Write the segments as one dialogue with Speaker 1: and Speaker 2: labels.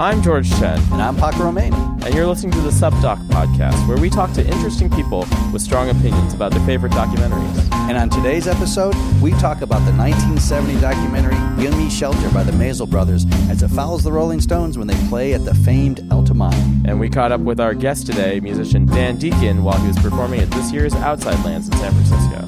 Speaker 1: I'm George Chen.
Speaker 2: And I'm Paco Romain.
Speaker 1: And you're listening to the Subdoc Podcast, where we talk to interesting people with strong opinions about their favorite documentaries.
Speaker 2: And on today's episode, we talk about the 1970 documentary Give Me Shelter by the Maisel Brothers as it follows the Rolling Stones when they play at the famed Altamont.
Speaker 1: And we caught up with our guest today, musician Dan Deacon, while he was performing at this year's Outside Lands in San Francisco.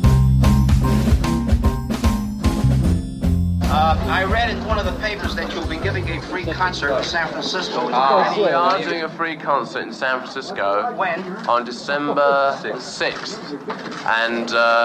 Speaker 3: I read in one of the papers that you'll be giving a free concert in San Francisco.
Speaker 4: We are doing a free concert in San Francisco.
Speaker 3: When?
Speaker 4: On December 6th. And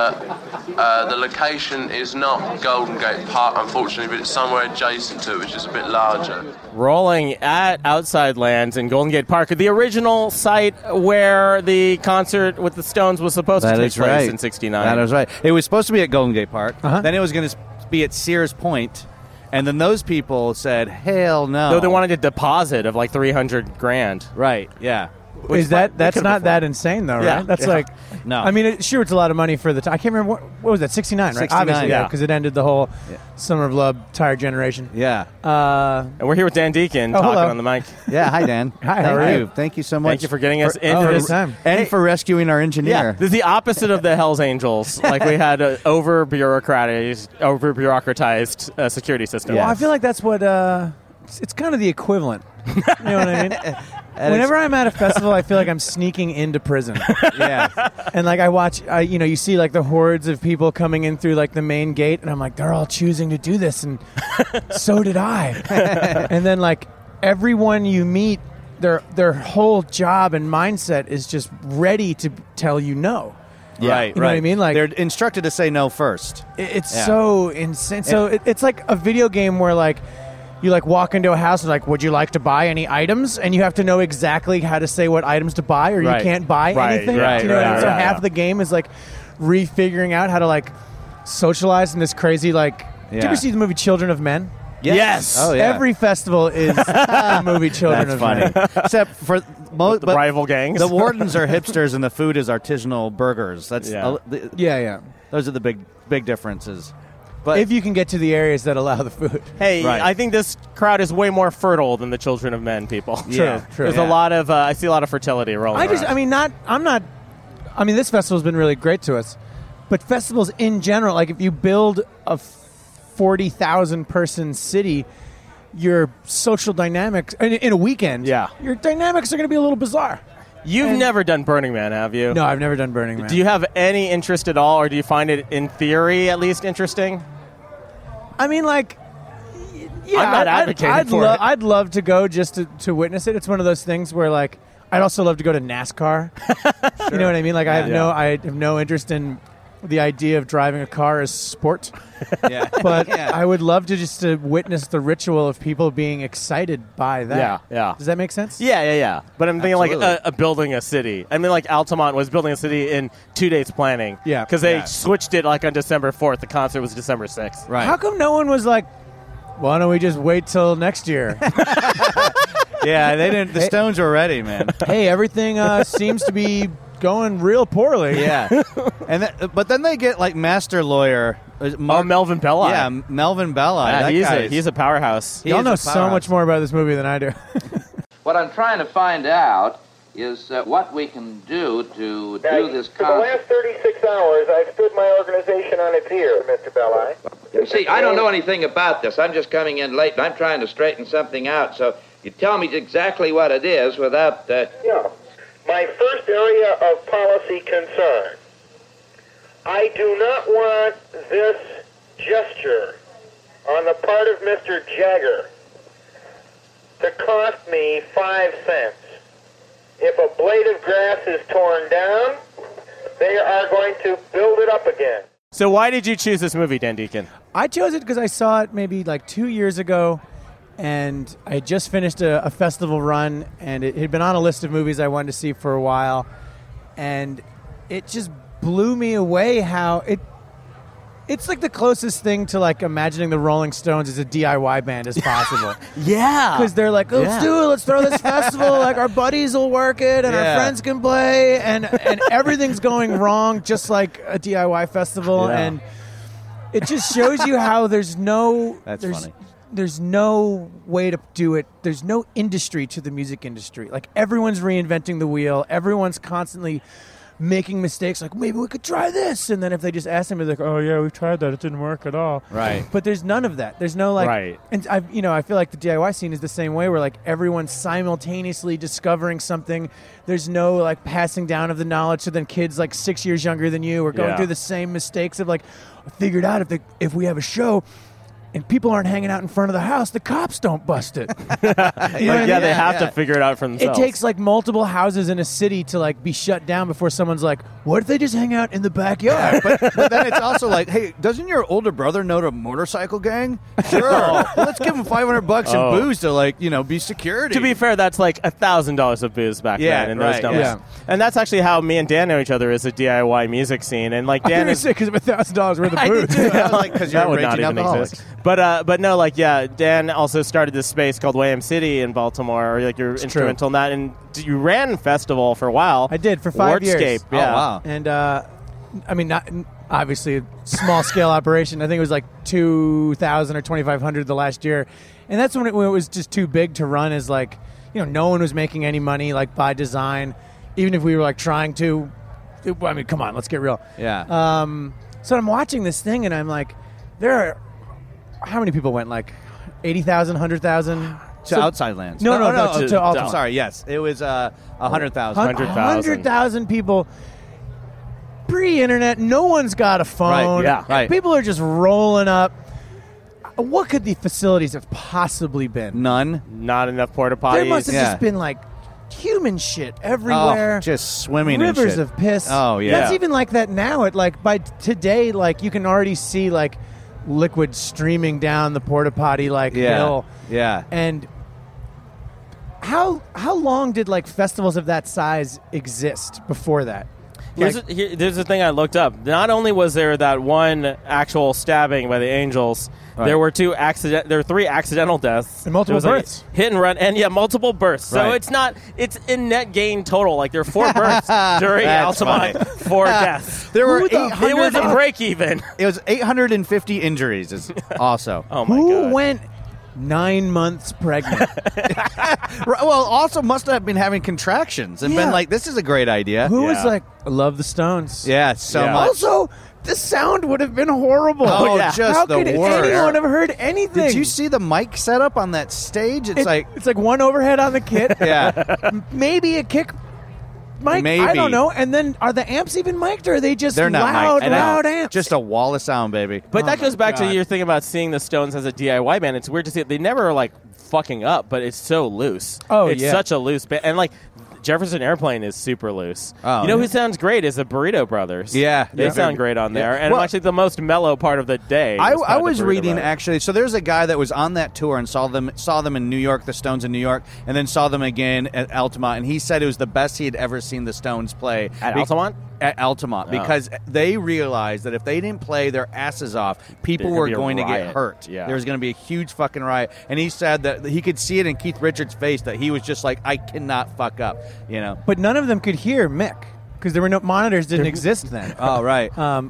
Speaker 4: the location is not Golden Gate Park, unfortunately, but it's somewhere adjacent to it, which is a bit larger.
Speaker 1: Rolling at Outside Lands in Golden Gate Park, the original site where the concert with the Stones was supposed to take place in 1969.
Speaker 2: That is right. It was supposed to be at Golden Gate Park. Then it was going to be at Sears Point. And then those people said, hell no.
Speaker 1: Though they wanted a deposit of like $300,000.
Speaker 2: Right, yeah.
Speaker 5: Is that's not that insane though, right?
Speaker 1: Yeah.
Speaker 5: That's like,
Speaker 2: no.
Speaker 5: I mean, it's a lot of money for the time. I can't remember what was that, 69, right?
Speaker 2: 69,
Speaker 5: Obviously,
Speaker 2: yeah.
Speaker 5: because it ended the whole Summer of Love Tired Generation.
Speaker 2: Yeah.
Speaker 1: And we're here with Dan Deacon talking
Speaker 5: hello.
Speaker 1: on the mic.
Speaker 2: Yeah, hi, Dan.
Speaker 5: Hi, how are you?
Speaker 2: Thank you so much.
Speaker 1: Thank you for getting us in
Speaker 5: for
Speaker 1: this
Speaker 5: this time.
Speaker 2: And for rescuing our engineer.
Speaker 1: Yeah, this is the opposite of the Hells Angels. Like we had an over-bureaucratized security system.
Speaker 5: Well, I feel like that's what, it's kind of the equivalent. You know what I mean? Whenever I'm at a festival, I feel like I'm sneaking into prison.
Speaker 2: Yeah.
Speaker 5: And like I watch, you see like the hordes of people coming in through like the main gate, and I'm like, they're all choosing to do this, and so did I. And then like everyone you meet, their whole job and mindset is just ready to tell you no.
Speaker 2: Yeah,
Speaker 5: right. You know what I mean? Like
Speaker 2: they're instructed to say no first.
Speaker 5: It's so insane. So it's like a video game where like you like walk into a house and like, would you like to buy any items? And you have to know exactly how to say what items to buy, or you can't buy anything.
Speaker 1: Right,
Speaker 5: you know what I mean? So
Speaker 1: right,
Speaker 5: half the game is like refiguring out how to like socialize in this crazy like. Did you ever see the movie Children of Men?
Speaker 1: Yes.
Speaker 2: Oh, yeah.
Speaker 5: Every festival is the movie Children of Men.
Speaker 2: Except for most
Speaker 1: the rival gangs.
Speaker 2: The wardens are hipsters and the food is artisanal burgers. That's
Speaker 5: Yeah.
Speaker 2: Those are the big differences.
Speaker 5: But if you can get to the areas that allow the food.
Speaker 1: Hey,
Speaker 2: Right.
Speaker 1: I think this crowd is way more fertile than the Children of Men people.
Speaker 2: Yeah.
Speaker 5: True.
Speaker 1: There's a lot of, I see a lot of fertility rolling around.
Speaker 5: This festival's been really great to us, but festivals in general, like if you build a 40,000 person city, your social dynamics in a weekend, your dynamics are going to be a little bizarre.
Speaker 1: You've never done Burning Man, have you?
Speaker 5: No, I've never done Burning Man.
Speaker 1: Do you have any interest at all, or do you find it, in theory, at least interesting?
Speaker 5: I mean, like, yeah,
Speaker 1: I'm not advocating for it.
Speaker 5: I'd love to go just to witness it. It's one of those things where, like, I'd also love to go to NASCAR. Sure. You know what I mean? Like, I have no interest in the idea of driving a car as sport.
Speaker 2: Yeah.
Speaker 5: But I would love to witness the ritual of people being excited by that.
Speaker 1: Yeah.
Speaker 5: Does that make sense?
Speaker 1: Yeah. But I'm thinking
Speaker 2: Absolutely.
Speaker 1: like a building a city. I mean, like Altamont was building a city in 2 days planning.
Speaker 5: Yeah.
Speaker 1: Because they switched it like on December 4th. The concert was December 6th.
Speaker 2: Right.
Speaker 5: How come no one was like, why don't we just wait till next year?
Speaker 2: Yeah, they didn't. The Stones were ready, man.
Speaker 5: Hey, everything seems to be going real poorly.
Speaker 2: Yeah. But then they get like master lawyer.
Speaker 1: Melvin Belli.
Speaker 2: Yeah, Melvin Belli.
Speaker 1: Yeah, he's a powerhouse.
Speaker 5: Y'all know so much more about this movie than I do.
Speaker 3: What I'm trying to find out is what we can do to do this
Speaker 6: For the last 36 hours, I've stood my organization on its ear, Mr. Belli.
Speaker 3: You see, I don't know anything about this. I'm just coming in late, and I'm trying to straighten something out. So you tell me exactly what it is without...
Speaker 6: Yeah. My first area of policy concern. I do not want this gesture on the part of Mr. Jagger to cost me 5 cents. If a blade of grass is torn down, they are going to build it up again.
Speaker 1: So why did you choose this movie, Dan Deacon?
Speaker 5: I chose it because I saw it maybe like 2 years ago, and I had just finished a festival run, and it had been on a list of movies I wanted to see for a while, and it just blew me away how it's like the closest thing to like imagining the Rolling Stones as a DIY band as possible.
Speaker 1: Yeah.
Speaker 5: Because they're like, let's do it, let's throw this festival, like our buddies will work it, and our friends can play, and everything's going wrong just like a DIY festival, and it just shows you how there's no...
Speaker 2: That's funny.
Speaker 5: there's no way to do it. There's no industry to the music industry. Like, everyone's reinventing the wheel. Everyone's constantly making mistakes. Like, maybe we could try this. And then if they just ask them, they're like, oh, yeah, we've tried that. It didn't work at all.
Speaker 2: Right.
Speaker 5: But there's none of that. There's no, like...
Speaker 1: Right.
Speaker 5: And, I feel like the DIY scene is the same way, where, like, everyone's simultaneously discovering something. There's no, like, passing down of the knowledge. So then kids, like, 6 years younger than you are going through the same mistakes of, like, I figured out if we have a show... and people aren't hanging out in front of the house, the cops don't bust it.
Speaker 1: They have to figure it out for themselves.
Speaker 5: It takes like multiple houses in a city to like be shut down before someone's like, what if they just hang out in the backyard?
Speaker 2: But then it's also like, hey, doesn't your older brother know a motorcycle gang? Sure. Well, let's give him $500 and booze to, like, be security.
Speaker 1: To be fair, that's like $1,000 of booze back then in those numbers.
Speaker 5: Yeah.
Speaker 1: And that's actually how me and Dan know each other, is a DIY music scene. And like Dan is
Speaker 5: because of $1,000 worth of
Speaker 2: I
Speaker 5: booze.
Speaker 2: did too. I was like, because you're
Speaker 1: that
Speaker 2: a
Speaker 1: would not
Speaker 2: raging
Speaker 1: even
Speaker 2: alcoholic.
Speaker 1: exist. But no, like, yeah, Dan also started this space called Wham City in Baltimore. Or like, you're instrumental in that, and you ran festival for a while.
Speaker 5: I did for 5 years.
Speaker 1: Wordscape, yeah.
Speaker 2: Oh, wow.
Speaker 5: And I mean, not obviously a small scale operation. I think it was like 2,000 or 2,500 the last year, and that's when it was just too big to run. As like, no one was making any money, like, by design, even if we were like trying to. I mean, come on, let's get real.
Speaker 2: Yeah.
Speaker 5: So I'm watching this thing, and I'm like, there are how many people went? Like 80,000, 100,000.
Speaker 2: To Outside Lands.
Speaker 5: No, to Altamont.
Speaker 2: I'm sorry, yes. It was 100,000.
Speaker 5: 100,000 people. Pre-internet, no one's got a phone.
Speaker 2: Right, yeah, right.
Speaker 5: People are just rolling up. What could the facilities have possibly been?
Speaker 2: None.
Speaker 1: Not enough porta potties.
Speaker 5: There must have just been like human shit everywhere.
Speaker 2: Oh, just swimming in
Speaker 5: rivers
Speaker 2: shit.
Speaker 5: of piss.
Speaker 2: Oh, yeah.
Speaker 5: That's even like that now. At like by today, like you can already see like liquid streaming down the porta potty hill.
Speaker 2: Yeah.
Speaker 5: And how long did like festivals of that size exist before that?
Speaker 1: Here's the thing I looked up. Not only was there that one actual stabbing by the Angels, there were 3 accidental deaths.
Speaker 5: And multiple births.
Speaker 1: Hit and run, and multiple births. So it's in net gain total. Like, there are 4 births during Altamont, 4 deaths.
Speaker 2: There were
Speaker 1: it was a break even.
Speaker 2: It was 850 injuries also.
Speaker 1: Oh my God.
Speaker 5: Who went 9 months pregnant?
Speaker 2: Well, also must have been having contractions and been like, this is a great idea.
Speaker 5: Who was like, I love the Stones.
Speaker 2: Yeah, so much.
Speaker 5: Also, the sound would have been horrible.
Speaker 2: Oh, yeah. Just
Speaker 5: How
Speaker 2: the
Speaker 5: could
Speaker 2: worst.
Speaker 5: anyone have heard anything?
Speaker 2: Did you see the mic setup on that stage? It's like
Speaker 5: one overhead on the kit.
Speaker 2: Yeah.
Speaker 5: Maybe a kick mic.
Speaker 2: Maybe.
Speaker 5: I don't know. And then are the amps even mic'd, or are they just
Speaker 2: They're not
Speaker 5: loud amps?
Speaker 2: Just a wall of sound, baby.
Speaker 1: But that goes back
Speaker 5: God.
Speaker 1: to your thing about seeing the Stones as a DIY band. It's weird to see it. They never are like fucking up, but it's so loose.
Speaker 5: Oh,
Speaker 1: it's
Speaker 5: yeah.
Speaker 1: such a loose band. And like Jefferson Airplane is super loose.
Speaker 2: Oh,
Speaker 1: you know who sounds great is the Burrito Brothers.
Speaker 2: Yeah.
Speaker 1: They sound great on there. And actually the most mellow part of the day.
Speaker 2: I was
Speaker 1: the Burrito
Speaker 2: reading,
Speaker 1: Brothers.
Speaker 2: actually, so there's a guy that was on that tour and saw them in New York, the Stones in New York, and then saw them again at Altamont, and he said it was the best he had ever seen the Stones play.
Speaker 1: At Altamont?
Speaker 2: At Altamont, because they realized that if they didn't play their asses off, people
Speaker 1: There'd
Speaker 2: were
Speaker 1: be a
Speaker 2: going to
Speaker 1: riot.
Speaker 2: get hurt.
Speaker 1: Yeah.
Speaker 2: There was going to be a huge fucking riot. And he said that he could see it in Keith Richards' face that he was just like, I cannot fuck up,
Speaker 5: But none of them could hear Mick because there were no monitors. Didn't exist then.
Speaker 2: Oh, right.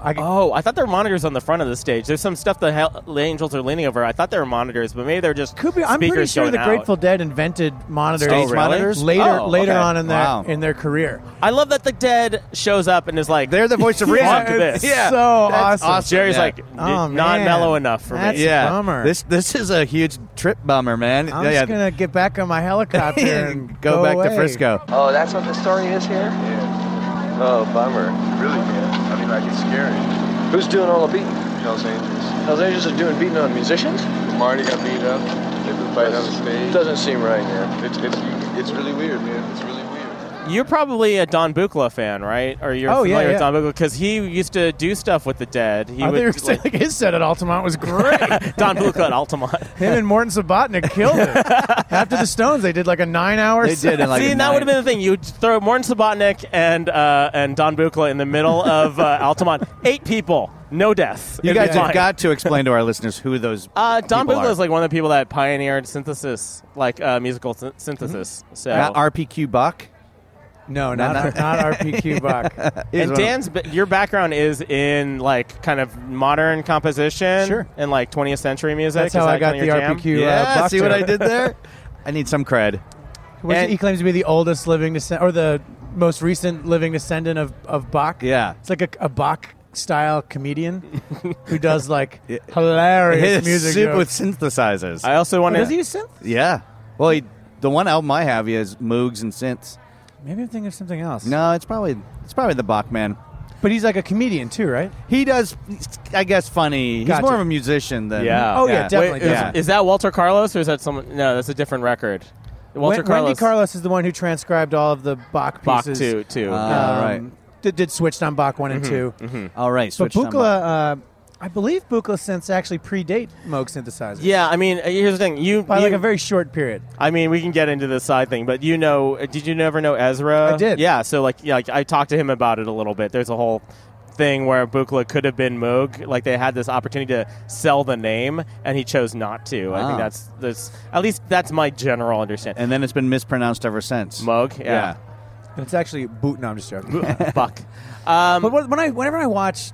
Speaker 1: I thought there were monitors on the front of the stage. There's some stuff the Angels are leaning over. I thought there were monitors, but maybe they're just
Speaker 5: Could be. I'm pretty
Speaker 1: speakers
Speaker 5: sure
Speaker 1: going
Speaker 5: the
Speaker 1: out.
Speaker 5: Grateful Dead invented monitors.
Speaker 1: Stage monitors?
Speaker 5: later
Speaker 1: Okay.
Speaker 5: on in
Speaker 2: Wow.
Speaker 5: their career.
Speaker 1: I love that the Dead shows up and is like,
Speaker 2: They're the voice of reason.
Speaker 1: fuck this.
Speaker 2: Yeah.
Speaker 5: So
Speaker 2: That's
Speaker 5: awesome.
Speaker 1: Jerry's
Speaker 2: Yeah.
Speaker 1: like,
Speaker 5: Oh,
Speaker 1: not
Speaker 5: man.
Speaker 1: mellow enough for
Speaker 5: That's
Speaker 1: me.
Speaker 2: Yeah,
Speaker 5: a bummer.
Speaker 2: This is a huge trip bummer, man.
Speaker 5: I'm just gonna get back on my helicopter and
Speaker 2: go back
Speaker 5: away.
Speaker 2: to Frisco.
Speaker 7: Oh, that's what the story is here?
Speaker 8: Yeah.
Speaker 7: Oh, bummer.
Speaker 8: Really, man. I mean, like, it's scary.
Speaker 7: Who's doing all the beating?
Speaker 8: Hells Angels.
Speaker 7: Hells Angels are doing beating on musicians?
Speaker 8: Marty got beat up. They've been fighting on the stage.
Speaker 7: Doesn't seem right, man.
Speaker 8: It's really weird, man. It's really weird.
Speaker 1: You're probably a Don Buchla fan, right? Or you're familiar with Don Buchla because he used to do stuff with the Dead. He
Speaker 5: I
Speaker 1: would
Speaker 5: think saying, like his set at Altamont was great.
Speaker 1: Don Buchla at Altamont.
Speaker 5: Him and Morton Subotnick killed it. After the Stones, they did like a 9-hour
Speaker 2: They
Speaker 5: set.
Speaker 2: did in like
Speaker 1: See,
Speaker 2: a
Speaker 1: and that
Speaker 2: nine-
Speaker 1: would have been the thing. You'd throw Morton Subotnick and Don Buchla in the middle of Altamont. 8 people, no deaths.
Speaker 2: You
Speaker 1: It'd be
Speaker 2: guys have
Speaker 1: fine.
Speaker 2: got to explain to our listeners who those
Speaker 1: Don
Speaker 2: people
Speaker 1: Buchla
Speaker 2: are.
Speaker 1: is like one of the people that pioneered synthesis, like musical synthesis. So
Speaker 2: RPQ Buck.
Speaker 5: No, not RPQ Bach.
Speaker 1: And Dan's, your background is in like kind of modern composition,
Speaker 5: Sure,
Speaker 1: and like 20th century music.
Speaker 5: That's how I got the RPQ.
Speaker 2: Yeah, see what
Speaker 5: Bach
Speaker 2: I did there? I need some cred.
Speaker 5: He claims to be the oldest living descendant, or the most recent living descendant of Bach.
Speaker 2: Yeah.
Speaker 5: It's like a Bach-style comedian who does like hilarious music
Speaker 2: with synthesizers.
Speaker 1: I also want to...
Speaker 5: Does he use synth?
Speaker 2: Yeah. Well, the one album I have, he has Moogs and synths.
Speaker 5: Maybe I'm thinking of something else.
Speaker 2: No, it's probably the Bach man.
Speaker 5: But he's like a comedian too, right?
Speaker 2: He does, I guess, funny. He's
Speaker 5: Gotcha.
Speaker 2: more of a musician than...
Speaker 1: Yeah.
Speaker 5: Oh, yeah, definitely.
Speaker 1: Wait, is that Walter Carlos, or is that someone... No, that's a different record. Walter Carlos.
Speaker 5: Wendy Carlos is the one who transcribed all of the Bach pieces.
Speaker 1: Bach 2.
Speaker 2: Right.
Speaker 5: Did Switched on Bach 1 and 2.
Speaker 1: Mm-hmm.
Speaker 2: All right.
Speaker 5: But Buchla, I believe Buchla synths actually predate Moog synthesizers.
Speaker 1: Yeah, I mean, here's the thing.
Speaker 5: By like a very short period.
Speaker 1: I mean, we can get into the side thing, but did you never know Ezra?
Speaker 5: I did.
Speaker 1: Yeah, so like I talked to him about it a little bit. There's a whole thing where Buchla could have been Moog. Like they had this opportunity to sell the name, and he chose not to. I think that's at least that's my general understanding.
Speaker 2: And then it's been mispronounced ever since.
Speaker 1: Moog, yeah.
Speaker 5: It's actually Boot. No, I'm just joking.
Speaker 1: Buck.
Speaker 5: But whenever I watch,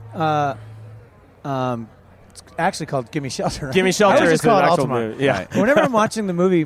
Speaker 5: it's actually called "Gimme Shelter." Right?
Speaker 1: Gimme Shelter is the actual movie. Yeah.
Speaker 5: Right. Whenever I'm watching the movie,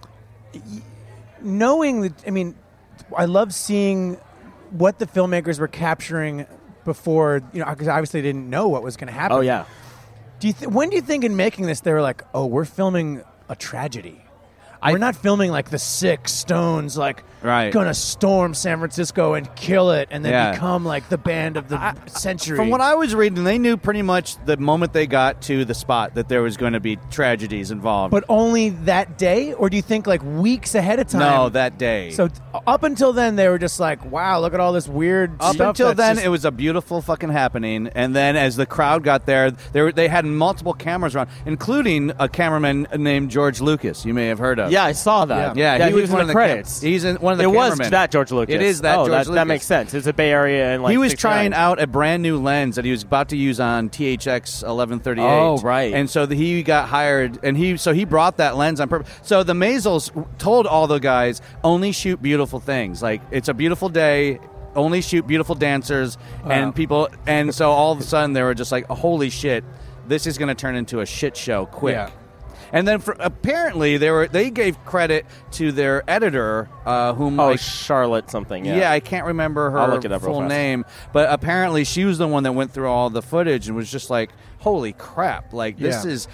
Speaker 5: knowing that, I mean, I love seeing what the filmmakers were capturing before, because obviously they didn't know what was going to happen.
Speaker 1: Oh yeah.
Speaker 5: When do you think in making this they were like, oh, we're filming a tragedy? We're not filming like the Six Stones, like gonna storm San Francisco and kill it, and then become like the band of the century.
Speaker 2: From what I was reading, they knew pretty much the moment they got to the spot that there was going to be tragedies involved.
Speaker 5: But only that day, or do you think like weeks ahead of time?
Speaker 2: No, that day.
Speaker 5: So up until then, they were just like, "Wow, look at all this weird stuff."
Speaker 2: Up until then, it was a beautiful fucking happening, and then as the crowd got there, they had multiple cameras around, including a cameraman named George Lucas. You may have heard of.
Speaker 1: Yeah, I saw that.
Speaker 2: Yeah,
Speaker 1: he was one of the credits.
Speaker 2: He's in one of the
Speaker 1: It
Speaker 2: cameramen.
Speaker 1: was that George Lucas.
Speaker 2: It is that George Lucas.
Speaker 1: That makes sense. It's a Bay Area and like
Speaker 2: he was
Speaker 1: 69.
Speaker 2: trying out a brand new lens that he was about to use on THX 1138.
Speaker 1: Oh, right.
Speaker 2: And so he got hired, and he brought that lens on purpose. So the Maisels told all the guys, only shoot beautiful things. Like, it's a beautiful day, only shoot beautiful dancers and people. And so all of a sudden they were just like, holy shit, this is going to turn into a shit show quick.
Speaker 5: Yeah.
Speaker 2: And then apparently they gave credit to their editor,
Speaker 1: Charlotte something.
Speaker 2: Yeah, I can't remember her full name, but apparently she was the one that went through all the footage and was just like, "Holy crap!" Like this is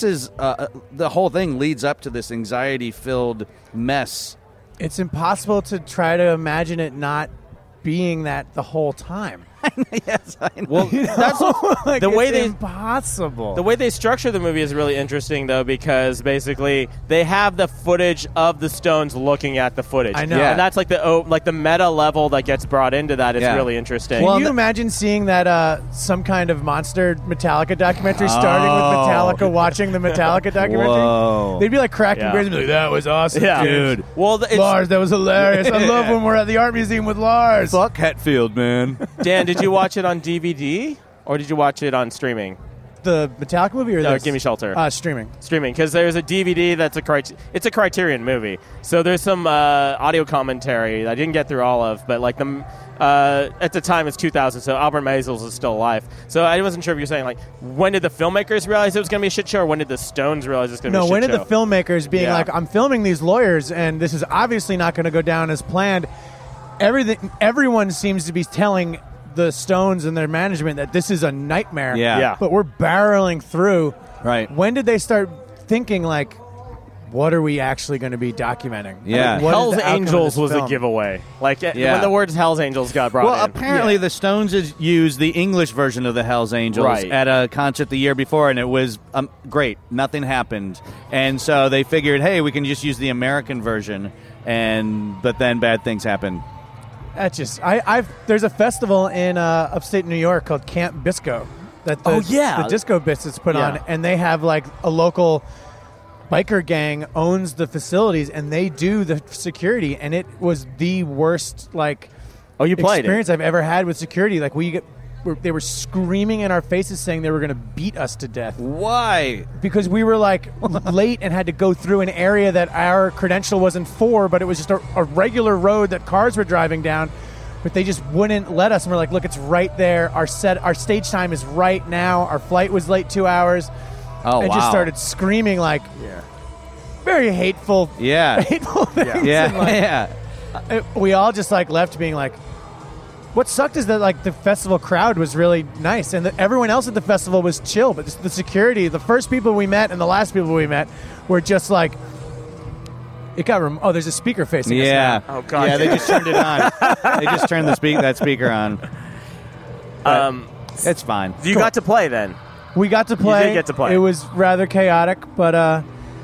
Speaker 2: the whole thing leads up to this anxiety-filled mess.
Speaker 5: It's impossible to try to imagine it not being that the whole time.
Speaker 2: Yes, I know.
Speaker 1: Well, that's
Speaker 5: like,
Speaker 1: the way
Speaker 5: impossible.
Speaker 1: The way they structure the movie is really interesting, though, because basically they have the footage of the Stones looking at the footage.
Speaker 5: I know,
Speaker 1: and that's like the meta level that gets brought into that is really interesting.
Speaker 5: Can you imagine seeing that some kind of monster Metallica documentary starting with Metallica watching the Metallica documentary?
Speaker 2: Whoa.
Speaker 5: They'd be like cracking beers and be like, "That was awesome, dude.
Speaker 1: Well,
Speaker 5: Lars, that was hilarious. I love when we're at the art museum with Lars."
Speaker 2: Fuck Hetfield, man.
Speaker 1: Dan, did you watch it on DVD or did you watch it on streaming?
Speaker 5: The Metallica movie or this?
Speaker 1: Gimme Shelter.
Speaker 5: Streaming,
Speaker 1: because there's a DVD that's it's a Criterion movie. So there's some audio commentary that I didn't get through all of, but like at the time it's 2000, so Albert Maysles is still alive. So I wasn't sure if you were saying like when did the filmmakers realize it was going to be a shit show, or when did the Stones realize it was going to be a shit show?
Speaker 5: No, when did the filmmakers being like, I'm filming these lawyers and this is obviously not going to go down as planned. Everyone seems to be telling the Stones and their management that this is a nightmare.
Speaker 1: Yeah.
Speaker 5: But we're barreling through.
Speaker 2: Right.
Speaker 5: When did they start thinking like, what are we actually going to be documenting?
Speaker 2: Yeah.
Speaker 5: Like,
Speaker 1: Hell's Angels was a giveaway. Like when the words Hell's Angels got brought in.
Speaker 2: Well, apparently the Stones used the English version of the Hell's Angels at a concert the year before, and it was great. Nothing happened. And so they figured, hey, we can just use the American version, but then bad things happen.
Speaker 5: That's just there's a festival in upstate New York called Camp Bisco that the Disco Biscuits put on, and they have like a local biker gang owns the facilities and they do the security, and it was the worst experience I've ever had with security. Like they were screaming in our faces saying they were going to beat us to death.
Speaker 2: Why?
Speaker 5: Because we were like late and had to go through an area that our credential wasn't for, but it was just a regular road that cars were driving down. But they just wouldn't let us. And we're like, look, it's right there. Our stage time is right now. Our flight was late 2 hours.
Speaker 2: Oh,
Speaker 5: and
Speaker 2: wow.
Speaker 5: just started screaming like very hateful things.
Speaker 2: Yeah.
Speaker 5: And, we all just like left being like, what sucked is that like the festival crowd was really nice and everyone else at the festival was chill, but the security, the first people we met and the last people we met were just like, it got there's a speaker facing us now.
Speaker 1: Oh god.
Speaker 2: Yeah, they just turned it on. They just turned that speaker on. It's fine.
Speaker 1: You got to play then.
Speaker 5: We got to play.
Speaker 1: You did get to play.
Speaker 5: It was rather chaotic, but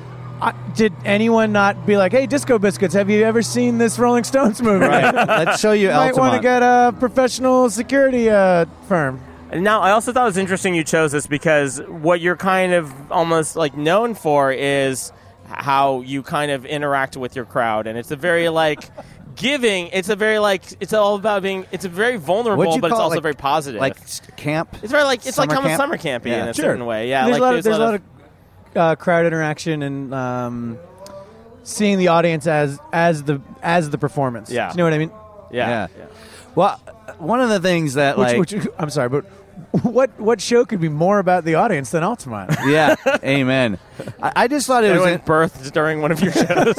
Speaker 5: did anyone not be like, hey, Disco Biscuits, have you ever seen this Rolling Stones movie?
Speaker 2: Right. Let's show you
Speaker 5: might want to
Speaker 2: Altamont.
Speaker 5: get a professional security firm.
Speaker 1: Now, I also thought it was interesting you chose this because what you're kind of almost like known for is how you kind of interact with your crowd, and it's a very like giving. It's a very like it's all about being. It's a very vulnerable, but it's also very positive.
Speaker 2: Like camp.
Speaker 1: It's very like it's like
Speaker 2: Summer camp?
Speaker 1: summer campy in a
Speaker 5: Sure.
Speaker 1: certain way. Yeah,
Speaker 5: There's
Speaker 1: like
Speaker 5: a lot of crowd interaction and seeing the audience as the performance.
Speaker 1: Yeah.
Speaker 5: Do you know what I mean?
Speaker 1: Yeah.
Speaker 2: Well, one of the things that
Speaker 5: Which I'm sorry, but what show could be more about the audience than Altamont?
Speaker 2: yeah, amen. I just thought it was
Speaker 1: Anyone birthed during one of your shows?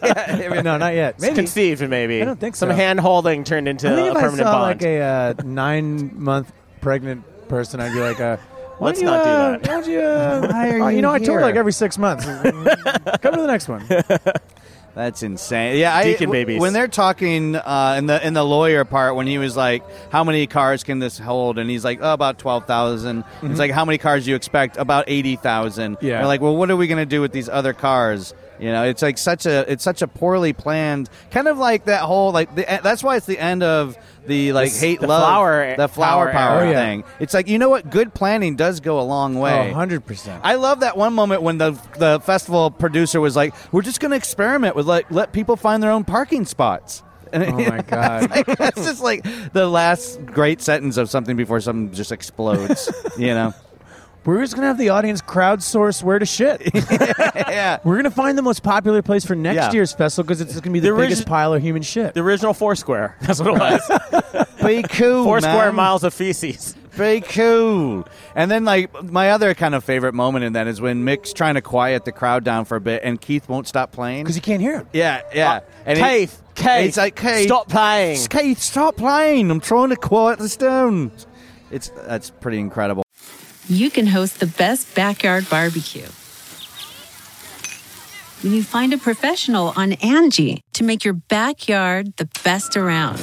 Speaker 5: No, not yet. Maybe.
Speaker 1: Conceived, maybe.
Speaker 5: I don't think
Speaker 1: Some
Speaker 5: so.
Speaker 1: hand holding turned into
Speaker 5: I think
Speaker 1: a
Speaker 5: if I
Speaker 1: permanent
Speaker 5: saw
Speaker 1: bond.
Speaker 5: like a 9-month pregnant person, I'd be like,
Speaker 1: Let's not do that.
Speaker 5: Why don't you?
Speaker 2: Why are you
Speaker 5: I tour
Speaker 2: here?
Speaker 5: like every 6 months. Come to the next one.
Speaker 2: That's insane. Yeah,
Speaker 1: Deacon babies.
Speaker 2: When they're talking in the lawyer part, when he was like, "How many cars can this hold?" and he's like, "Oh, about 12,000." It's like, "How many cars do you expect?" About 80,000.
Speaker 5: Yeah.
Speaker 2: They're like, "Well, what are we going to do with these other cars?" You know, it's like such a poorly planned kind of like that whole like that's why it's the end of the like hate
Speaker 1: the
Speaker 2: love
Speaker 1: flower
Speaker 2: power
Speaker 1: era.
Speaker 2: thing. It's like, you know what, good planning does go a long way.
Speaker 5: 100%.
Speaker 2: I love that one moment when the festival producer was like, "We're just going to experiment with like let people find their own parking spots." And
Speaker 5: Oh my God.
Speaker 2: that's just like the last great sentence of something before something just explodes. You know?
Speaker 5: We're just going to have the audience crowdsource where to shit.
Speaker 2: Yeah.
Speaker 5: We're going to find the most popular place for next
Speaker 2: Yeah.
Speaker 5: year's festival because it's going to be the biggest pile of human shit.
Speaker 1: The original Foursquare. That's what it was.
Speaker 2: Be cool,
Speaker 1: Four square
Speaker 2: man.
Speaker 1: miles of feces.
Speaker 2: Be cool. And then, like, my other kind of favorite moment in that is when Mick's trying to quiet the crowd down for a bit, and Keith won't stop playing.
Speaker 5: Because you can't hear him.
Speaker 2: Yeah. And
Speaker 1: Keith,
Speaker 2: it's like, Keith,
Speaker 1: stop playing.
Speaker 2: Keith, stop playing. I'm trying to quiet the Stones. That's pretty incredible.
Speaker 9: You can host the best backyard barbecue when you find a professional on Angie to make your backyard the best around.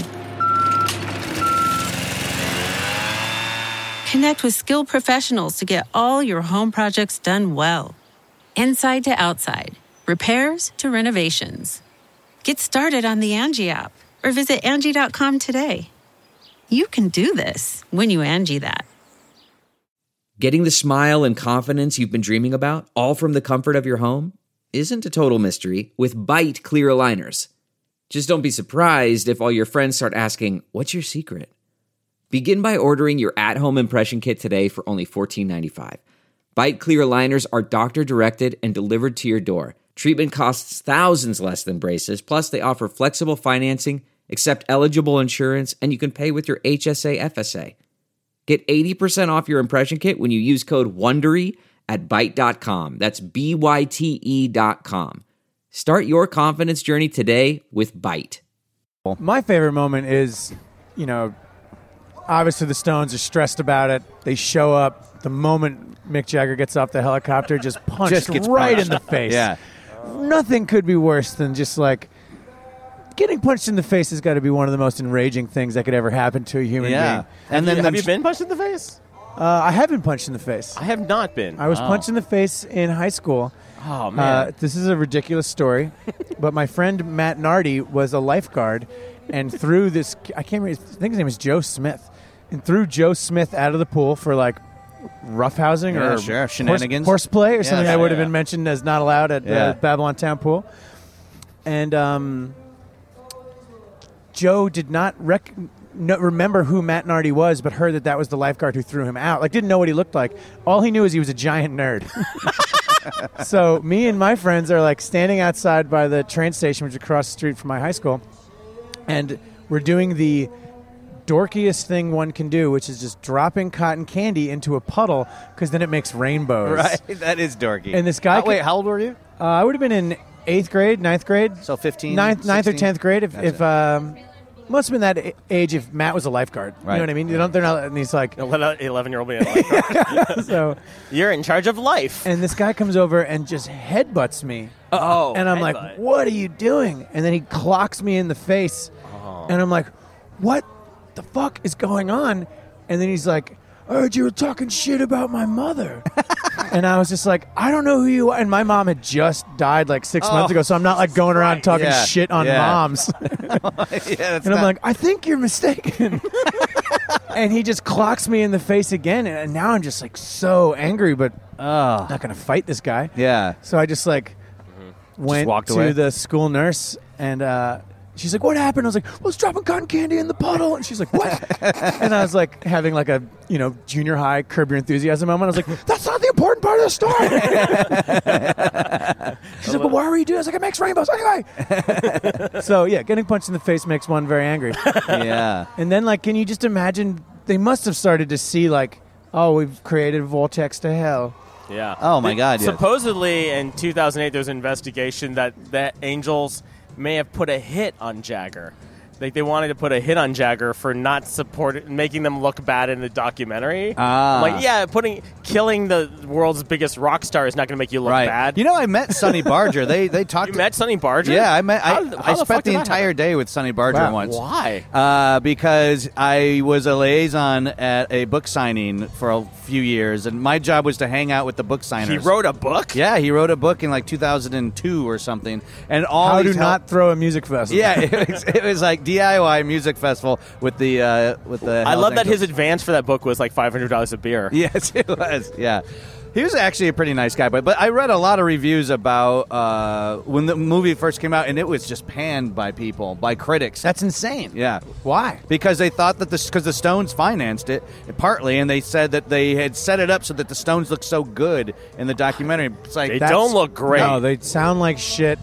Speaker 9: Connect with skilled professionals to get all your home projects done well. Inside to outside, repairs to renovations. Get started on the Angie app or visit Angie.com today. You can do this when you Angie that.
Speaker 10: Getting the smile and confidence you've been dreaming about, all from the comfort of your home, isn't a total mystery with Byte clear aligners. Just don't be surprised if all your friends start asking, "What's your secret?" Begin by ordering your at-home impression kit today for only $14.95. Byte clear aligners are doctor-directed and delivered to your door. Treatment costs thousands less than braces, plus they offer flexible financing, accept eligible insurance, and you can pay with your HSA FSA. Get 80% off your impression kit when you use code WONDERY at Byte.com. That's BYTE.com. Start your confidence journey today with Byte.
Speaker 5: My favorite moment is, obviously the Stones are stressed about it. They show up. The moment Mick Jagger gets off the helicopter, just
Speaker 2: Gets
Speaker 5: right
Speaker 2: punched.
Speaker 5: in the face.
Speaker 2: Yeah.
Speaker 5: Nothing could be worse than just like getting punched in the face has got to be one of the most enraging things that could ever happen to a human being.
Speaker 2: And then
Speaker 1: Have you been punched in the face?
Speaker 5: I have been punched in the face.
Speaker 1: I have not been.
Speaker 5: I was punched in the face in high school.
Speaker 1: Oh, man.
Speaker 5: This is a ridiculous story, but my friend Matt Nardi was a lifeguard and threw this, I think his name is Joe Smith, and threw Joe Smith out of the pool for like roughhousing or
Speaker 2: shenanigans.
Speaker 5: horseplay or something
Speaker 2: Yeah,
Speaker 5: that would have
Speaker 2: yeah.
Speaker 5: been mentioned as not allowed at Babylon Town Pool. And Joe did not remember who Matt Nardi was, but heard that was the lifeguard who threw him out. Like, didn't know what he looked like. All he knew is he was a giant nerd. So me and my friends are like standing outside by the train station, which is across the street from my high school, and we're doing the dorkiest thing one can do, which is just dropping cotton candy into a puddle because then it makes rainbows.
Speaker 2: Right, that is dorky.
Speaker 5: And this guy...
Speaker 2: wait, how old were you?
Speaker 5: I would have been in 8th grade, 9th grade.
Speaker 2: So 15?
Speaker 5: 9th or 10th grade. If must have been that age if Matt was a lifeguard.
Speaker 2: Right.
Speaker 5: You know what I mean? They're not, and he's like...
Speaker 1: 11-year-old be a lifeguard.
Speaker 5: So
Speaker 1: you're in charge of life.
Speaker 5: And this guy comes over and just headbutts me.
Speaker 1: Oh,
Speaker 5: and I'm like, what are you doing? And then he clocks me in the face. Oh. And I'm like, what the fuck is going on? And then he's like, I heard you were talking shit about my mother. And I was just like, I don't know who you are. And my mom had just died like 6 months ago, so I'm not like going around talking shit on moms. And I'm like, I think you're mistaken. And he just clocks me in the face again. And now I'm just like so angry, but not going to fight this guy.
Speaker 2: Yeah.
Speaker 5: So I just like went to the school nurse and she's like, what happened? I was like, well, I was dropping cotton candy in the puddle. And she's like, what? And I was like having like a, junior high Curb Your Enthusiasm moment. I was like, that's not the important part of the story. She's like, well, why were you doing this? I was like, it makes rainbows anyway. So yeah, getting punched in the face makes one very angry.
Speaker 2: Yeah.
Speaker 5: And then like, can you just imagine, they must have started to see like, oh, we've created a vortex to hell.
Speaker 1: Yeah.
Speaker 2: Oh my God. Yes.
Speaker 1: Supposedly in 2008, there was an investigation that Angels may have put a hit on Jagger. Like they wanted to put a hit on Jagger for not making them look bad in the documentary. Like, yeah, killing the world's biggest rock star is not going to make you look bad.
Speaker 2: I met Sonny Barger. They talked.
Speaker 1: You met Sonny Barger?
Speaker 2: Yeah, I spent the entire day with Sonny Barger once.
Speaker 1: Why?
Speaker 2: Because I was a liaison at a book signing for a few years, and my job was to hang out with the book signers.
Speaker 1: He wrote a book?
Speaker 2: Yeah, he wrote a book in like 2002 or something. And
Speaker 5: How to not throw a music festival.
Speaker 2: Yeah, it was like DIY music festival with the
Speaker 1: I love that his advance for that book was like $500 a beer.
Speaker 2: Yes, it was. Yeah. He was actually a pretty nice guy, but I read a lot of reviews about when the movie first came out, and it was just panned by people, by critics.
Speaker 5: That's insane.
Speaker 2: Yeah.
Speaker 5: Why?
Speaker 2: Because they thought that because the Stones financed it, partly, and they said that they had set it up so that the Stones looked so good in the documentary. It's like
Speaker 1: they don't look great.
Speaker 5: No, they sound like shit,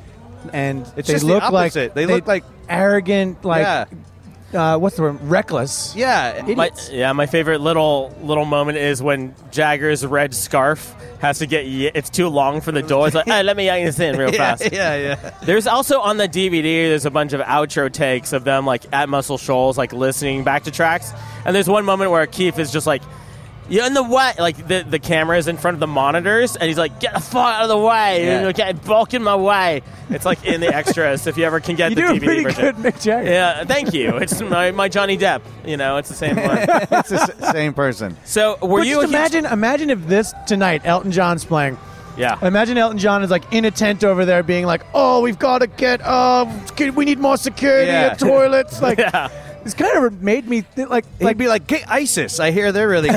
Speaker 5: and
Speaker 2: it's
Speaker 5: they
Speaker 2: just
Speaker 5: look
Speaker 2: the opposite.
Speaker 5: like
Speaker 2: they look like
Speaker 5: arrogant, like what's the word? Reckless.
Speaker 2: Yeah.
Speaker 1: My favorite little moment is when Jagger's red scarf has to get it's too long for the door. It's like, hey, let me yank this in real fast.
Speaker 2: Yeah.
Speaker 1: There's also on the DVD, there's a bunch of outro takes of them like at Muscle Shoals, like listening back to tracks. And there's one moment where Keith is just like, you're in the way. Like, the camera is in front of the monitors, and he's like, get the fuck out of the way.
Speaker 2: Yeah.
Speaker 1: You're getting bulk in my way. It's like in the extras, if you ever can get
Speaker 5: you
Speaker 1: the
Speaker 5: do
Speaker 1: DVD
Speaker 5: a pretty
Speaker 1: version.
Speaker 5: good Mick Jagger.
Speaker 1: Yeah, thank you. It's my Johnny Depp. It's the same one.
Speaker 2: It's the same person.
Speaker 1: So,
Speaker 5: imagine if this tonight, Elton John's playing.
Speaker 1: Yeah.
Speaker 5: Imagine Elton John is like in a tent over there being like, oh, we've got to get, we need more security at toilets. Like, this kind of made me think like
Speaker 2: he'd be like, get ISIS. I hear they're really great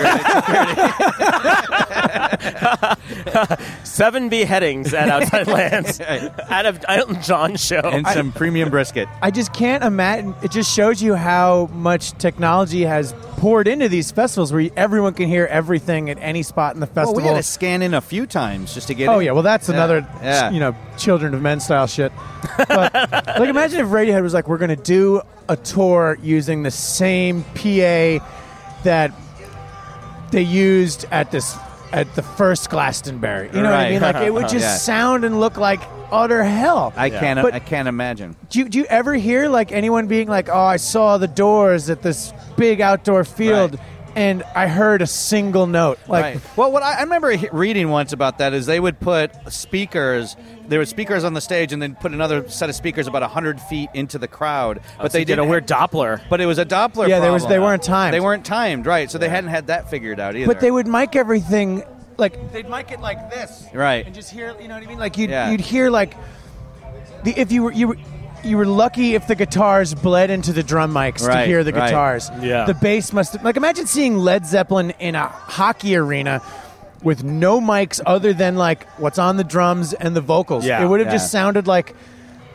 Speaker 2: at security.
Speaker 1: 7 beheadings at Outside Lands out of Elton John's show.
Speaker 2: And some premium brisket.
Speaker 5: I just can't imagine. It just shows you how much technology has poured into these festivals where everyone can hear everything at any spot in the festival.
Speaker 2: Well, we had to scan in a few times just to get
Speaker 5: Oh,
Speaker 2: in.
Speaker 5: yeah. Well, that's another, Children of Men style shit. But, like, imagine if Radiohead was like, we're going to do a tour using the same PA that they used at the first Glastonbury. You know what I mean? Like, it would just sound and look like utter hell.
Speaker 2: I can't imagine.
Speaker 5: Do you ever hear like anyone being like, "Oh, I saw the Doors at this big outdoor field, and I heard a single note"? Like,
Speaker 2: well, what I remember reading once about that is they would put speakers. There were speakers on the stage, and then put another set of speakers about 100 feet into the crowd. But
Speaker 1: they did a weird Doppler.
Speaker 2: But it was a Doppler.
Speaker 5: Yeah,
Speaker 2: problem.
Speaker 5: they weren't timed.
Speaker 2: They weren't timed, right? So they hadn't had that figured out either.
Speaker 5: But they would mic everything. Like, they'd mic it like this,
Speaker 2: right?
Speaker 5: And just hear, you know what I mean? Like you'd hear like if you were lucky if the guitars bled into the drum mics to hear the guitars.
Speaker 1: Yeah.
Speaker 5: The bass must have, like, imagine seeing Led Zeppelin in a hockey arena with no mics other than like what's on the drums and the vocals.
Speaker 1: Yeah.
Speaker 5: It would have just sounded like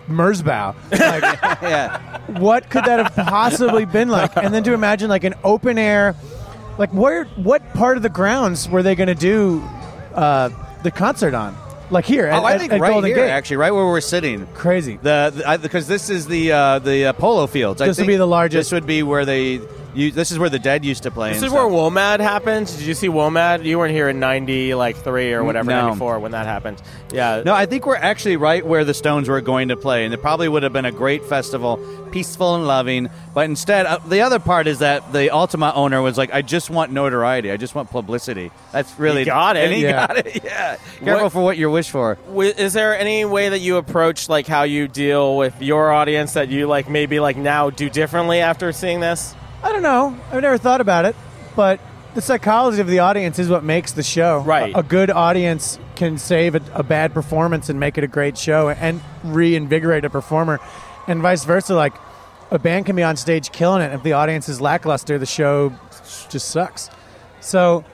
Speaker 5: Merzbow. Like,
Speaker 2: Yeah.
Speaker 5: what could that have possibly been like? And then to imagine like an open air, like what part of the grounds were they going to do the concert on? Like here,
Speaker 2: I think
Speaker 5: at
Speaker 2: right
Speaker 5: Golden
Speaker 2: here,
Speaker 5: Gate.
Speaker 2: actually, right where we're sitting.
Speaker 5: Crazy.
Speaker 2: Because this is the polo fields.
Speaker 5: This would be the largest.
Speaker 2: This would be where this is where the Dead used to play.
Speaker 1: This
Speaker 2: and
Speaker 1: is where
Speaker 2: stuff.
Speaker 1: WOMAD happened. Did you see WOMAD? You weren't here in 93 or whatever,
Speaker 2: No.
Speaker 1: 94 when that happened. Yeah.
Speaker 2: No, I think we're actually right where the Stones were going to play, and it probably would have been a great festival, peaceful and loving. But instead, the other part is that the Ultima owner was like, "I just want notoriety. I just want publicity." That's really
Speaker 1: He got it.
Speaker 2: And he
Speaker 5: Yeah.
Speaker 2: got it. Yeah. Careful for what you wish for.
Speaker 1: Is there any way that you approach like how you deal with your audience that you like maybe like now do differently after seeing this?
Speaker 5: I don't know. I've never thought about it, but the psychology of the audience is what makes the show.
Speaker 1: Right.
Speaker 5: A good audience can save a bad performance and make it a great show and reinvigorate a performer, and vice versa. Like a band can be on stage killing it. If the audience is lackluster, the show just sucks. So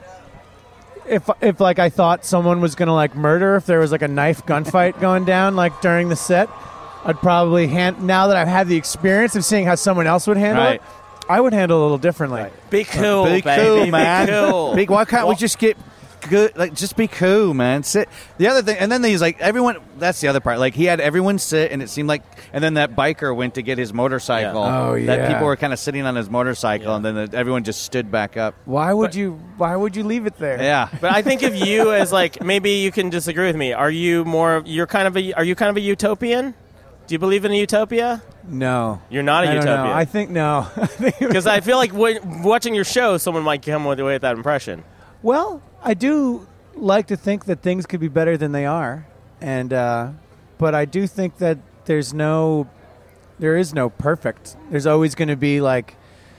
Speaker 5: if like I thought someone was gonna like murder, if there was like a knife gunfight going down like during the set, I'd probably now that I've had the experience of seeing how someone else would handle
Speaker 2: Right.
Speaker 5: it, I would handle it a little differently.
Speaker 1: Be cool,
Speaker 2: Be
Speaker 1: baby.
Speaker 2: cool, man.
Speaker 1: Be cool.
Speaker 2: Why can't we just get good? Like, just be cool, man. Sit. The other thing, and then he's like, everyone. That's the other part. Like, he had everyone sit, and it seemed like, and then that biker went to get his motorcycle.
Speaker 5: Yeah. Oh,
Speaker 2: That
Speaker 5: yeah.
Speaker 2: people were kind of sitting on his motorcycle, and then everyone just stood back up.
Speaker 5: Why would you leave it there?
Speaker 2: Yeah.
Speaker 1: But I think of you as like maybe you can disagree with me. Are you kind of a utopian? Do you believe in a utopia?
Speaker 5: No.
Speaker 1: You're not a
Speaker 5: I don't
Speaker 1: utopian.
Speaker 5: know. I think no.
Speaker 1: Because I feel like watching your show, someone might come away with that impression.
Speaker 5: Well, I do like to think that things could be better than they are, and but I do think that there is no perfect. There's always going to be like,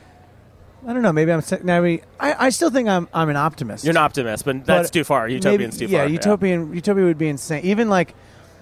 Speaker 5: I don't know. Maybe I still think I'm an optimist.
Speaker 1: You're an optimist, but that's too far. Utopian's too far.
Speaker 5: Yeah, utopia would be insane. Even like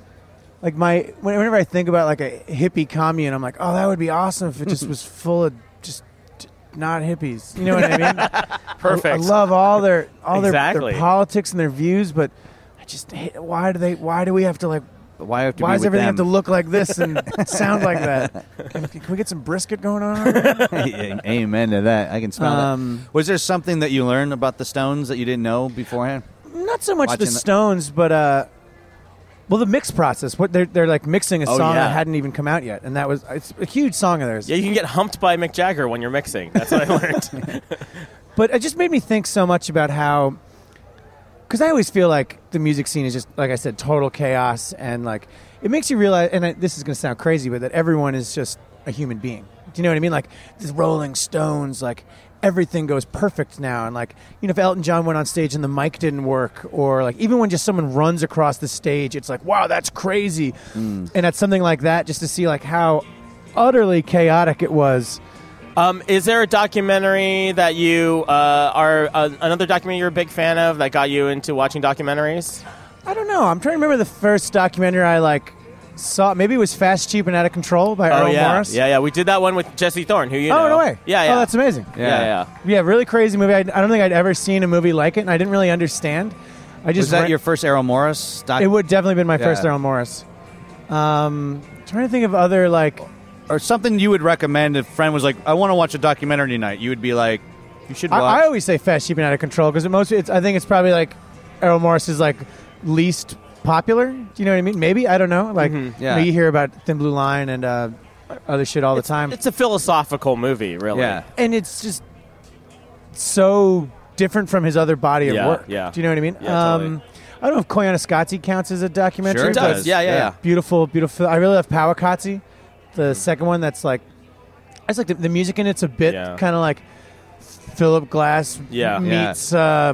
Speaker 5: whenever I think about like a hippie commune, I'm like, oh, that would be awesome if it just was full of just not hippies. You know what I mean?
Speaker 1: Perfect.
Speaker 5: I love all their
Speaker 1: Exactly.
Speaker 5: their politics and their views, but I just hate, why do we have to like?
Speaker 2: Why have to
Speaker 5: Why
Speaker 2: be
Speaker 5: does
Speaker 2: with
Speaker 5: everything
Speaker 2: them?
Speaker 5: have to look like this and sound like that? Can we get some brisket going on?
Speaker 2: Amen to that. I can smell
Speaker 5: Um,
Speaker 2: that. Was there something that you learned about the Stones that you didn't know beforehand?
Speaker 5: Not so much
Speaker 2: Watching
Speaker 5: the Stones, but well, the mix process. What they're like mixing a song
Speaker 1: yeah.
Speaker 5: that hadn't even come out yet, and it's a huge song of theirs.
Speaker 1: Yeah, you can get humped by Mick Jagger when you're mixing. That's what I learned.
Speaker 5: But it just made me think so much about how, because I always feel like the music scene is just, like I said, total chaos, and like it makes you realize, and this is going to sound crazy, but that everyone is just a human being. Do you know what I mean? Like the Rolling Stones, like everything goes perfect now, and like, you know, if Elton John went on stage and the mic didn't work, or like even when just someone runs across the stage, it's like, wow, that's crazy. And at something like that, just to see like how utterly chaotic it was.
Speaker 1: Is there a documentary that you another documentary you're a big fan of that got you into watching documentaries?
Speaker 5: I don't know. I'm trying to remember the first documentary I like saw. Maybe it was Fast, Cheap, and Out of Control by Earl Morris.
Speaker 1: Yeah. We did that one with Jesse Thorne, who you know.
Speaker 5: Oh, no way.
Speaker 1: Yeah.
Speaker 5: Oh, that's amazing.
Speaker 1: Yeah.
Speaker 5: Yeah, really crazy movie. I don't think I'd ever seen a movie like it, and I didn't really understand. I just
Speaker 2: Was that your first Errol Morris doc?
Speaker 5: It would definitely been my first
Speaker 2: Yeah.
Speaker 5: Errol Morris. Trying to think of other like.
Speaker 2: Or something you would recommend if a friend was like, I want to watch a documentary tonight. You would be like, you should watch.
Speaker 5: I always say Fast, Cheap, and Out of Control because I think it's probably like Errol Morris's like least popular. Do you know what I mean? Maybe, I don't know. Like,
Speaker 2: Yeah.
Speaker 5: you know, you hear about Thin Blue Line and other shit all the time.
Speaker 1: It's a philosophical movie, really.
Speaker 2: Yeah.
Speaker 5: And it's just so different from his other body of work.
Speaker 1: Yeah.
Speaker 5: Do you know what I mean?
Speaker 1: Yeah, totally.
Speaker 5: I don't know if Koyaanisqatsi counts as a documentary.
Speaker 2: Sure it
Speaker 5: but
Speaker 2: does.
Speaker 1: Yeah.
Speaker 5: Beautiful. I really love Powakatsi, the second one. That's like, I just like the music in it's a bit kind of like Philip Glass meets.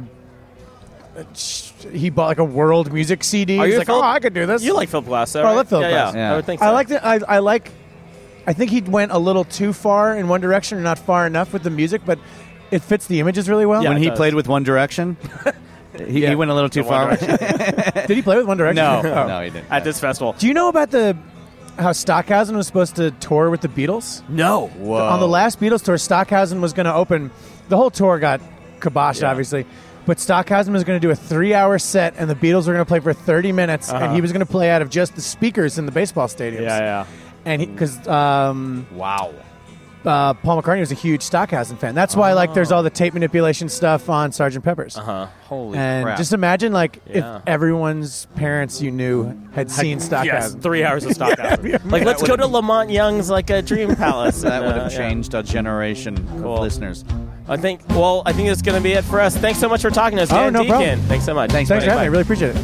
Speaker 5: He bought like a world music CD.
Speaker 1: Are
Speaker 5: He's
Speaker 1: you
Speaker 5: like,
Speaker 1: Philip-
Speaker 5: I could do this.
Speaker 1: You like Philip Glass, though,
Speaker 5: I
Speaker 1: right?
Speaker 5: love Philip Glass.
Speaker 2: Yeah.
Speaker 1: I would think so.
Speaker 5: I like that. I think he went a little too far in one direction, or not far enough with the music, but it fits the images really well.
Speaker 1: Yeah,
Speaker 2: when
Speaker 1: it
Speaker 2: he
Speaker 1: does.
Speaker 2: played with One Direction, he went a little too far.
Speaker 5: Did he play with One Direction?
Speaker 1: No.
Speaker 5: Oh.
Speaker 2: No, he didn't.
Speaker 1: At this festival.
Speaker 5: Do you know about how Stockhausen was supposed to tour with the Beatles?
Speaker 1: No.
Speaker 2: Whoa.
Speaker 5: On the last Beatles tour, Stockhausen was going to open. The whole tour got kiboshed, obviously. But Stockhausen was going to do a 3-hour set, and the Beatles were going to play for 30 minutes, and he was going to play out of just the speakers in the baseball stadiums.
Speaker 1: Yeah.
Speaker 5: And because
Speaker 1: Wow.
Speaker 5: Paul McCartney was a huge Stockhausen fan. That's why like there's all the tape manipulation stuff on Sgt. Pepper's.
Speaker 2: Holy
Speaker 5: And
Speaker 2: crap.
Speaker 5: just imagine like
Speaker 1: Yeah.
Speaker 5: if everyone's parents you knew had seen Stockhausen.
Speaker 1: Yes, 3 hours of Stockhausen. Like, let's go to Lamont Young's like a dream palace.
Speaker 2: that
Speaker 1: and,
Speaker 2: would have
Speaker 1: yeah.
Speaker 2: changed a generation of listeners.
Speaker 1: I think that's going to be it for us. Thanks so much for talking to us, Dan
Speaker 5: no
Speaker 1: Deacon.
Speaker 5: problem.
Speaker 1: Thanks so much.
Speaker 2: Thanks
Speaker 5: Thanks for having me. I
Speaker 1: Bye.
Speaker 5: really appreciate it.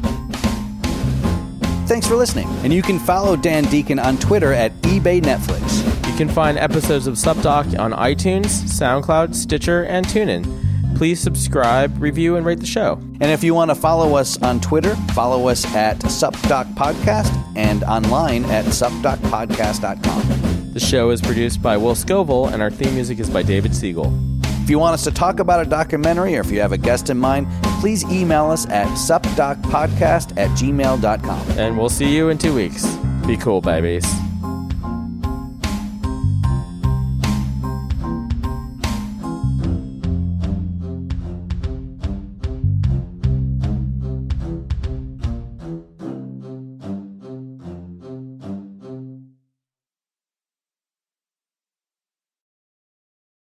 Speaker 2: Thanks for listening. And you can follow Dan Deacon on Twitter at eBay Netflix.
Speaker 1: You can find episodes of SupDoc on iTunes, SoundCloud, Stitcher, and TuneIn. Please subscribe, review, and rate the show.
Speaker 2: And if you want to follow us on Twitter, follow us at SupDoc Podcast and online at supdocpodcast.com.
Speaker 1: The show is produced by Will Scoville, and our theme music is by David Siegel.
Speaker 2: If you want us to talk about a documentary or if you have a guest in mind, please email us at supdocpodcast@gmail.com.
Speaker 1: And we'll see you in 2 weeks. Be cool, babies.